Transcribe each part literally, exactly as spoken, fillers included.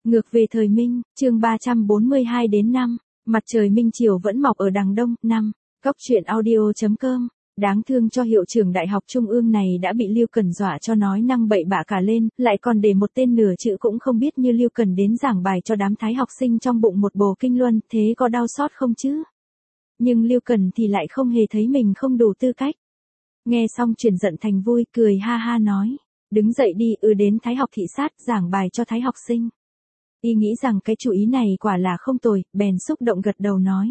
Ngược về thời Minh, chương ba trăm bốn mươi hai đến năm, mặt trời minh chiều vẫn mọc ở đằng đông, năm, Cóc truyện audio chấm com. Đáng thương cho hiệu trưởng đại học trung ương này đã bị Lưu Cần dọa cho nói năng bậy bạ cả lên, lại còn để một tên nửa chữ cũng không biết như Lưu Cần đến giảng bài cho đám thái học sinh trong bụng một bồ kinh luân, thế có đau xót không chứ? Nhưng Lưu Cần thì lại không hề thấy mình không đủ tư cách. Nghe xong chuyển giận thành vui, cười ha ha nói, đứng dậy đi, ư đến thái học thị sát, giảng bài cho thái học sinh. Y nghĩ rằng cái chủ ý này quả là không tồi, bèn xúc động gật đầu nói.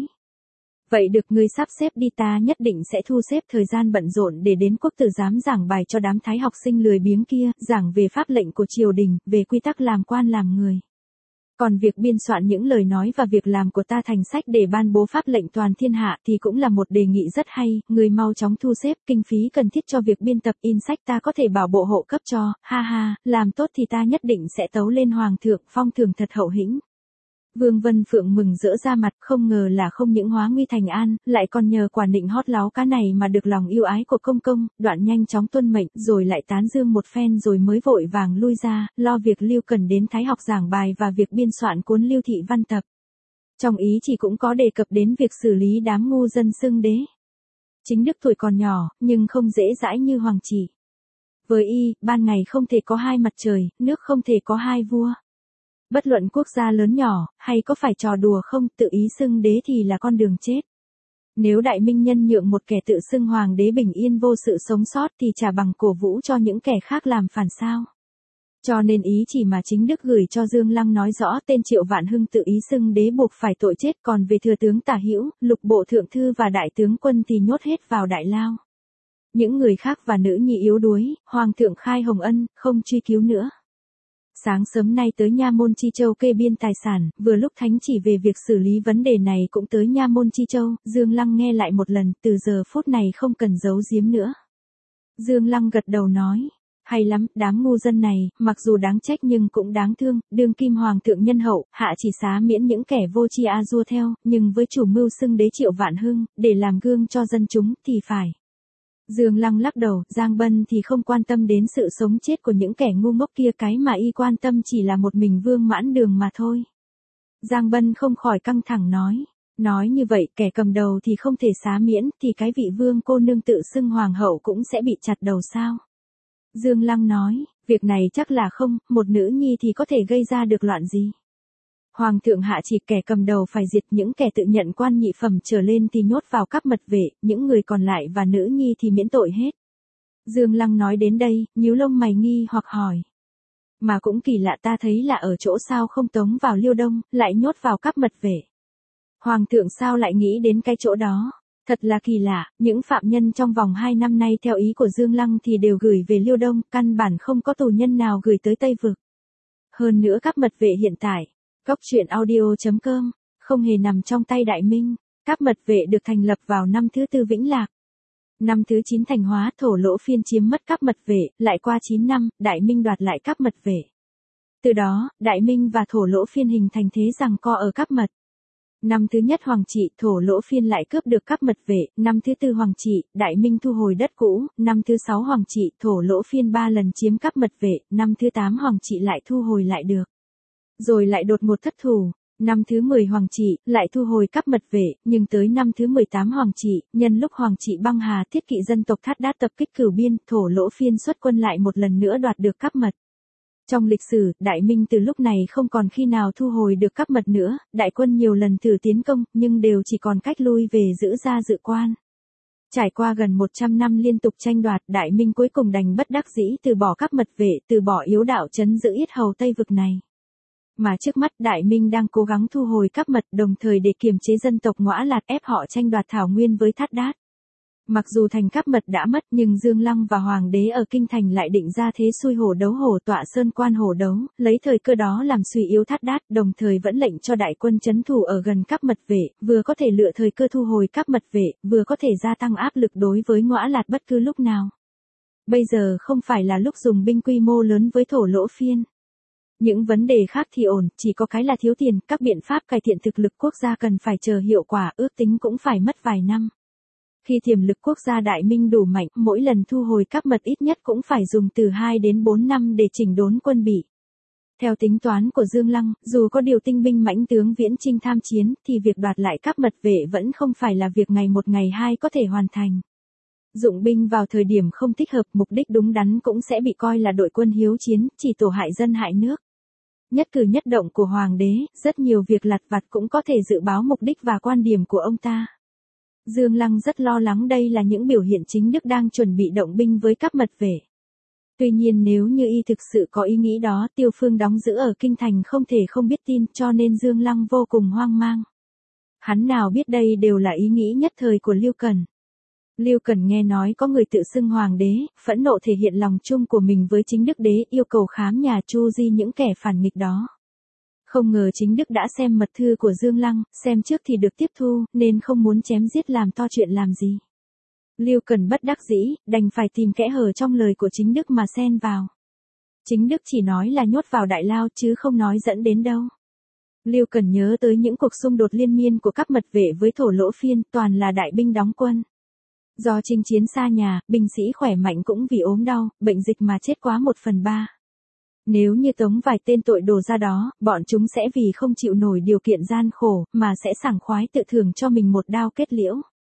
Vậy được, ngươi sắp xếp đi, ta nhất định sẽ thu xếp thời gian bận rộn để đến quốc tử giám giảng bài cho đám thái học sinh lười biếng kia, giảng về pháp lệnh của triều đình, về quy tắc làm quan làm người. Còn việc biên soạn những lời nói và việc làm của ta thành sách để ban bố pháp lệnh toàn thiên hạ thì cũng là một đề nghị rất hay, người mau chóng thu xếp kinh phí cần thiết cho việc biên tập in sách ta có thể bảo bộ hộ cấp cho, ha ha, làm tốt thì ta nhất định sẽ tấu lên hoàng thượng, phong thưởng thật hậu hĩnh. Vương Vân Phượng mừng rỡ ra mặt, không ngờ là không những hóa nguy thành an, lại còn nhờ quả nịnh hót láo cá này mà được lòng yêu ái của công công, đoạn nhanh chóng tuân mệnh, rồi lại tán dương một phen rồi mới vội vàng lui ra, lo việc Lưu Cần đến thái học giảng bài và việc biên soạn cuốn Lưu Thị Văn Tập. Trong ý chỉ cũng có đề cập đến việc xử lý đám ngu dân xưng đế. Chính Đức tuổi còn nhỏ, nhưng không dễ dãi như Hoàng Chỉ. Với y, ban ngày không thể có hai mặt trời, nước không thể có hai vua. Bất luận quốc gia lớn nhỏ, hay có phải trò đùa không, tự ý xưng đế thì là con đường chết. Nếu đại minh nhân nhượng một kẻ tự xưng hoàng đế bình yên vô sự sống sót thì chả bằng cổ vũ cho những kẻ khác làm phản sao. Cho nên ý chỉ mà chính Đức gửi cho Dương Lăng nói rõ tên Triệu Vạn Hưng tự ý xưng đế buộc phải tội chết, còn về thừa tướng Tả Hữu, lục bộ thượng thư và đại tướng quân thì nhốt hết vào đại lao. Những người khác và nữ nhi yếu đuối, hoàng thượng khai hồng ân, không truy cứu nữa. Sáng sớm nay tới Nha Môn Chi Châu kê biên tài sản, vừa lúc thánh chỉ về việc xử lý vấn đề này cũng tới Nha Môn Chi Châu, Dương Lăng nghe lại một lần, từ giờ phút này không cần giấu giếm nữa. Dương Lăng gật đầu nói, hay lắm, đám ngu dân này, mặc dù đáng trách nhưng cũng đáng thương, đương kim hoàng thượng nhân hậu, hạ chỉ xá miễn những kẻ vô tri a dua theo, nhưng với chủ mưu xưng đế Triệu Vạn Hưng, để làm gương cho dân chúng, thì phải. Dương Lăng lắc đầu, Giang Bân thì không quan tâm đến sự sống chết của những kẻ ngu ngốc kia, cái mà y quan tâm chỉ là một mình Vương Mãn Đường mà thôi. Giang Bân không khỏi căng thẳng nói, nói như vậy kẻ cầm đầu thì không thể xá miễn, thì cái vị Vương cô nương tự xưng hoàng hậu cũng sẽ bị chặt đầu sao? Dương Lăng nói, việc này chắc là không, một nữ nhi thì có thể gây ra được loạn gì. Hoàng thượng hạ chỉ kẻ cầm đầu phải diệt, những kẻ tự nhận quan nhị phẩm trở lên thì nhốt vào các mật vệ, những người còn lại và nữ nhi thì miễn tội hết. Dương Lăng nói đến đây, nhíu lông mày nghi hoặc hỏi. Mà cũng kỳ lạ, ta thấy là ở chỗ sao không tống vào Liêu Đông, lại nhốt vào các mật vệ. Hoàng thượng sao lại nghĩ đến cái chỗ đó? Thật là kỳ lạ, những phạm nhân trong vòng hai năm nay theo ý của Dương Lăng thì đều gửi về Liêu Đông, căn bản không có tù nhân nào gửi tới Tây Vực. Hơn nữa các mật vệ hiện tại, Cóc truyện audio chấm com, không hề nằm trong tay Đại Minh. Các mật vệ được thành lập vào năm thứ tư Vĩnh Lạc. Năm thứ chín Thành Hóa, Thổ Lỗ Phiên chiếm mất các mật vệ, lại qua chín năm, Đại Minh đoạt lại các mật vệ. Từ đó, Đại Minh và Thổ Lỗ Phiên hình thành thế giằng co ở các mật. Năm thứ nhất Hoàng Trị, Thổ Lỗ Phiên lại cướp được các mật vệ, năm thứ tư Hoàng Trị, Đại Minh thu hồi đất cũ, năm thứ sáu Hoàng Trị, Thổ Lỗ Phiên ba lần chiếm các mật vệ, năm thứ tám Hoàng Trị lại thu hồi lại được. Rồi lại đột ngột thất thủ, năm thứ mười Hoàng Trị, lại thu hồi các mật vệ, nhưng tới năm thứ mười tám Hoàng Trị, nhân lúc Hoàng Trị băng hà thiết kỵ dân tộc Thát Đát tập kích Cửu Biên, Thổ Lỗ Phiên xuất quân lại một lần nữa đoạt được các mật. Trong lịch sử, Đại Minh từ lúc này không còn khi nào thu hồi được các mật nữa, đại quân nhiều lần thử tiến công, nhưng đều chỉ còn cách lui về giữ ra dự quan. Trải qua gần một trăm năm liên tục tranh đoạt, Đại Minh cuối cùng đành bất đắc dĩ từ bỏ các mật vệ, từ bỏ yếu đạo trấn giữ yết hầu Tây Vực này. Mà trước mắt Đại Minh đang cố gắng thu hồi các mật, đồng thời để kiềm chế dân tộc Ngõa Lạt ép họ tranh đoạt thảo nguyên với Thát Đát. Mặc dù thành các mật đã mất nhưng Dương Lăng và Hoàng đế ở Kinh Thành lại định ra thế xuôi hổ đấu hổ tọa sơn quan hổ đấu, lấy thời cơ đó làm suy yếu Thát Đát, đồng thời vẫn lệnh cho đại quân trấn thủ ở gần các mật vệ, vừa có thể lựa thời cơ thu hồi các mật vệ, vừa có thể gia tăng áp lực đối với Ngõa Lạt bất cứ lúc nào. Bây giờ không phải là lúc dùng binh quy mô lớn với Thổ Lỗ Phiên. Những vấn đề khác thì ổn, chỉ có cái là thiếu tiền, các biện pháp cải thiện thực lực quốc gia cần phải chờ hiệu quả, ước tính cũng phải mất vài năm. Khi tiềm lực quốc gia Đại Minh đủ mạnh, mỗi lần thu hồi các mật ít nhất cũng phải dùng từ hai đến bốn năm để chỉnh đốn quân bị. Theo tính toán của Dương Lăng, dù có điều tinh binh mãnh tướng viễn chinh tham chiến, thì việc đoạt lại các mật vệ vẫn không phải là việc ngày một ngày hai có thể hoàn thành. Dụng binh vào thời điểm không thích hợp, mục đích đúng đắn cũng sẽ bị coi là đội quân hiếu chiến, chỉ tổ hại dân hại nước. Nhất cử nhất động của hoàng đế, rất nhiều việc lặt vặt cũng có thể dự báo mục đích và quan điểm của ông ta. Dương Lăng rất lo lắng đây là những biểu hiện chính Đức đang chuẩn bị động binh với các mật vệ. Tuy nhiên nếu như y thực sự có ý nghĩ đó, Tiêu Phương đóng giữ ở kinh thành không thể không biết tin, cho nên Dương Lăng vô cùng hoang mang. Hắn nào biết đây đều là ý nghĩ nhất thời của Lưu Cần. Lưu Cần nghe nói có người tự xưng hoàng đế, phẫn nộ thể hiện lòng chung của mình với chính Đức đế, yêu cầu khám nhà tru di những kẻ phản nghịch đó. Không ngờ chính Đức đã xem mật thư của Dương Lăng, xem trước thì được tiếp thu, nên không muốn chém giết làm to chuyện làm gì. Lưu Cần bất đắc dĩ, đành phải tìm kẽ hở trong lời của chính Đức mà xen vào. Chính Đức chỉ nói là nhốt vào đại lao chứ không nói dẫn đến đâu. Lưu Cần nhớ tới những cuộc xung đột liên miên của các mật vệ với Thổ Lỗ Phiên, toàn là đại binh đóng quân. Do chinh chiến xa nhà, binh sĩ khỏe mạnh cũng vì ốm đau, bệnh dịch mà chết quá một phần ba. Nếu như tống vài tên tội đồ ra đó, bọn chúng sẽ vì không chịu nổi điều kiện gian khổ, mà sẽ sảng khoái tự thưởng cho mình một đao kết liễu.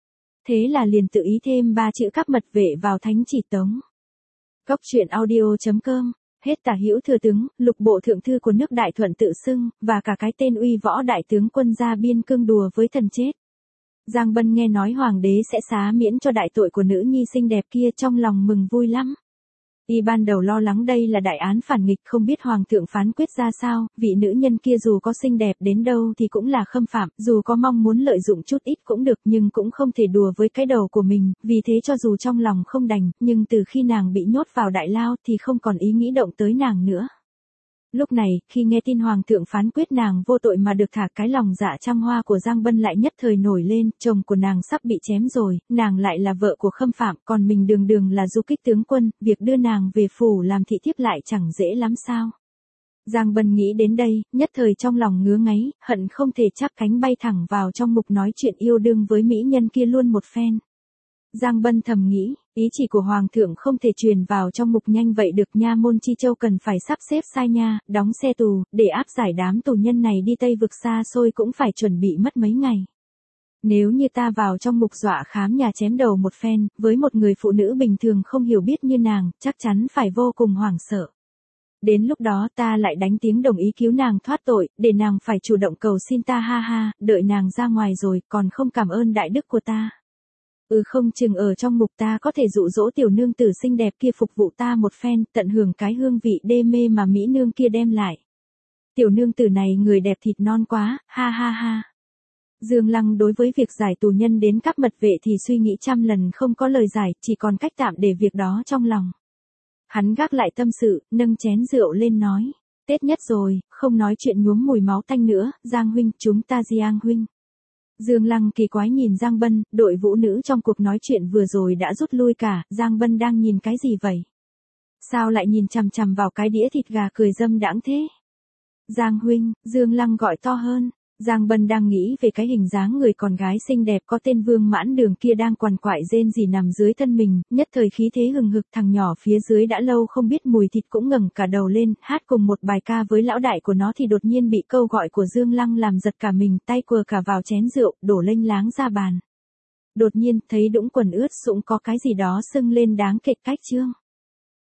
Thế là liền tự ý thêm ba chữ các mật vệ vào thánh chỉ tống. Góc truyện audio chấm com, hết tả hữu thừa tướng, lục bộ thượng thư của nước Đại Thuận tự xưng, và cả cái tên uy võ đại tướng quân ra biên cương đùa với thần chết. Giang Bân nghe nói hoàng đế sẽ xá miễn cho đại tội của nữ nhi xinh đẹp kia, trong lòng mừng vui lắm. Y ban đầu lo lắng đây là đại án phản nghịch, không biết hoàng thượng phán quyết ra sao, vị nữ nhân kia dù có xinh đẹp đến đâu thì cũng là khâm phạm, dù có mong muốn lợi dụng chút ít cũng được nhưng cũng không thể đùa với cái đầu của mình, vì thế cho dù trong lòng không đành, nhưng từ khi nàng bị nhốt vào đại lao thì không còn ý nghĩ động tới nàng nữa. Lúc này, khi nghe tin hoàng thượng phán quyết nàng vô tội mà được thả, cái lòng dạ trăm hoa của Giang Bân lại nhất thời nổi lên, chồng của nàng sắp bị chém rồi, nàng lại là vợ của khâm phạm, còn mình đường đường là du kích tướng quân, việc đưa nàng về phủ làm thị thiếp lại chẳng dễ lắm sao. Giang Bân nghĩ đến đây, nhất thời trong lòng ngứa ngáy, hận không thể chắp cánh bay thẳng vào trong mục nói chuyện yêu đương với mỹ nhân kia luôn một phen. Giang Bân thầm nghĩ, ý chỉ của hoàng thượng không thể truyền vào trong mục nhanh vậy được, nha môn Chi Châu cần phải sắp xếp sai nha, đóng xe tù, để áp giải đám tù nhân này đi Tây vực xa xôi cũng phải chuẩn bị mất mấy ngày. Nếu như ta vào trong mục dọa khám nhà chém đầu một phen, với một người phụ nữ bình thường không hiểu biết như nàng, chắc chắn phải vô cùng hoảng sợ. Đến lúc đó ta lại đánh tiếng đồng ý cứu nàng thoát tội, để nàng phải chủ động cầu xin ta, ha ha, đợi nàng ra ngoài rồi, còn không cảm ơn đại đức của ta. Ừ, không chừng ở trong mục ta có thể dụ dỗ tiểu nương tử xinh đẹp kia phục vụ ta một phen, tận hưởng cái hương vị đê mê mà mỹ nương kia đem lại. Tiểu nương tử này người đẹp thịt non quá, ha ha ha. Dương Lăng đối với việc giải tù nhân đến các mật vệ thì suy nghĩ trăm lần không có lời giải, chỉ còn cách tạm để việc đó trong lòng. Hắn gác lại tâm sự, nâng chén rượu lên nói, Tết nhất rồi, không nói chuyện nhuốm mùi máu tanh nữa, Giang huynh, chúng ta Giang huynh. Dương Lăng kỳ quái nhìn Giang Bân, đội vũ nữ trong cuộc nói chuyện vừa rồi đã rút lui cả, Giang Bân đang nhìn cái gì vậy? Sao lại nhìn chằm chằm vào cái đĩa thịt gà cười dâm đãng thế? Giang huynh, Dương Lăng gọi to hơn. Giang Bân đang nghĩ về cái hình dáng người con gái xinh đẹp có tên Vương Mãn Đường kia đang quằn quại rên rỉ nằm dưới thân mình, nhất thời khí thế hừng hực, thằng nhỏ phía dưới đã lâu không biết mùi thịt cũng ngẩng cả đầu lên, hát cùng một bài ca với lão đại của nó thì đột nhiên bị câu gọi của Dương Lăng làm giật cả mình, tay quờ cả vào chén rượu, đổ lênh láng ra bàn. Đột nhiên, thấy đũng quần ướt sũng có cái gì đó sưng lên đáng kịch cách trương.